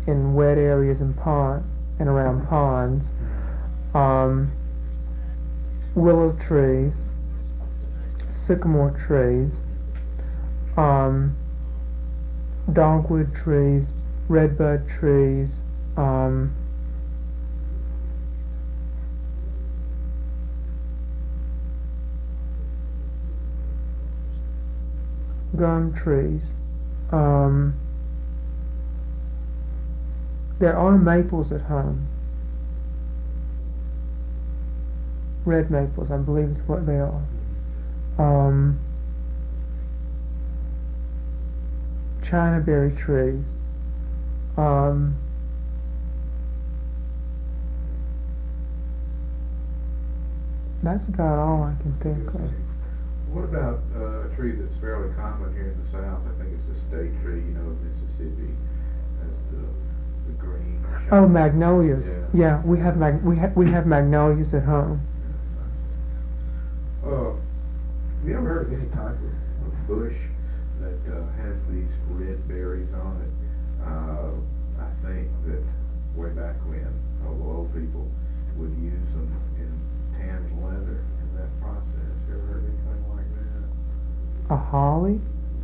in wet areas and around ponds. Willow trees, sycamore trees, dogwood trees, redbud trees, gum trees. There are maples at home. Red maples, I believe is what they are. Chinaberry trees. That's about all I can think of. What about a tree that's fairly common here in the South? I think it's a state tree, of Mississippi. That's the green. Oh, magnolias. Yeah, we have magnolias at home. Have you ever heard of any type of bush that has these red berries on it? I think that way back when, old people would use them in tanned leather in that process. You ever heard anything like that? A holly?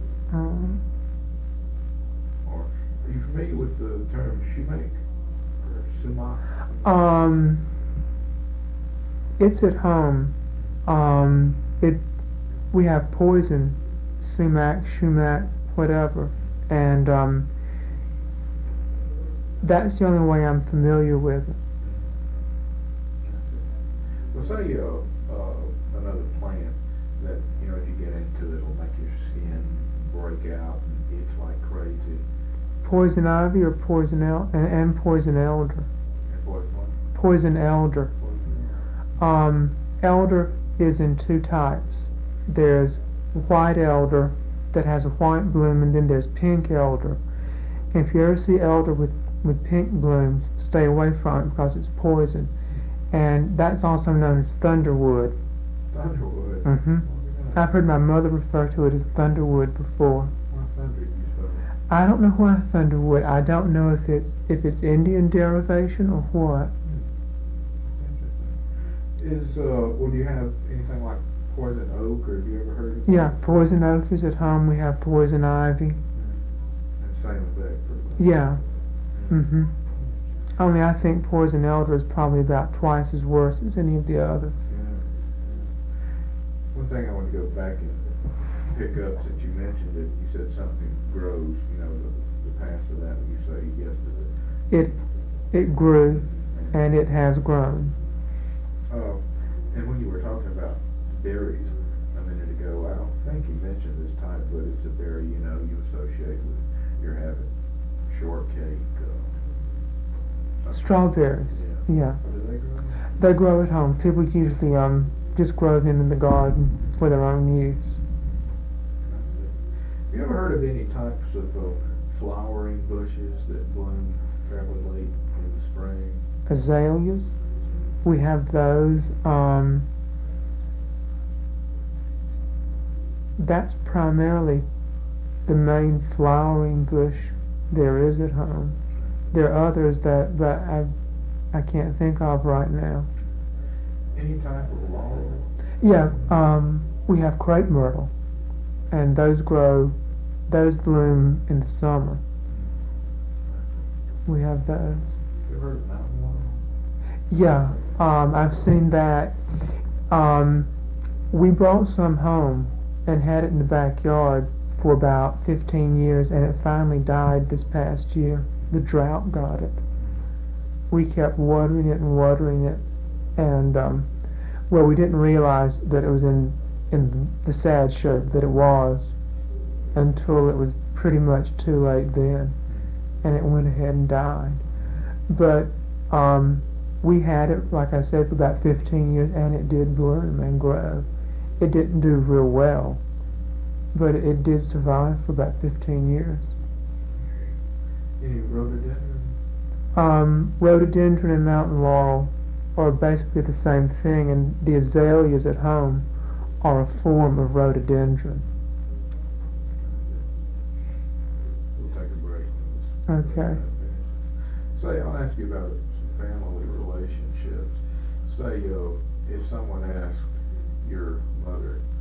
Or are you familiar with the term sumac or sumac? It's at home. We have poison, sumac, shumac, whatever, and that's the only way I'm familiar with it. Well, say another plant that if you get into it, it'll make your skin break out and itch like crazy. Poison ivy or poison and poison elder. And poison what? Poison elder. Poison. Elder is in two types. There's white elder that has a white bloom, and then there's pink elder. And if you ever see elder with pink blooms, stay away from it because it's poison. And that's also known as thunderwood. Thunderwood? Mm-hmm. I've heard my mother refer to it as thunderwood before. Why thunder, you spell it? I don't know why thunderwood. I don't know if it's Indian derivation or what. Interesting. Do you have anything like poison oak, or have you ever heard of it? Yeah, poison oak is at home. We have poison ivy. And same effect, pretty much. Yeah. Mm-hmm. Only I think poison elder is probably about twice as worse as any of the others. Yeah. One thing I want to go back and pick up, since you mentioned it, you said something grows, the past of that, when you say yes to it. It grew, and it has grown. And when you were talking about berries a minute ago, I don't think you mentioned this type, but it's a berry, you associate with you're having shortcake. Strawberries. Yeah. Do they grow? They grow at home. People usually just grow them in the garden for their own use. Have you ever heard of any types of flowering bushes that bloom fairly late in the spring? Azaleas. We have those. That's primarily the main flowering bush there is at home. There are others that I can't think of right now. Any type of laurel? Yeah, we have crepe myrtle, and those bloom in the summer. We have those. You ever heard of mountain laurel? Yeah, I've seen that. We brought some home and had it in the backyard for about 15 years, and it finally died this past year. The drought got it. We kept watering it, and we didn't realize that it was in the sad shape that it was until it was pretty much too late then, and it went ahead and died. But we had it, like I said, for about 15 years, and it did bloom and grow. It didn't do real well, but it did survive for about 15 years. Any rhododendron? Rhododendron and mountain laurel are basically the same thing, and the azaleas at home are a form of rhododendron. We'll take a break. Okay. Say, I'll ask you about some family relationships. Say, if someone asked your mother,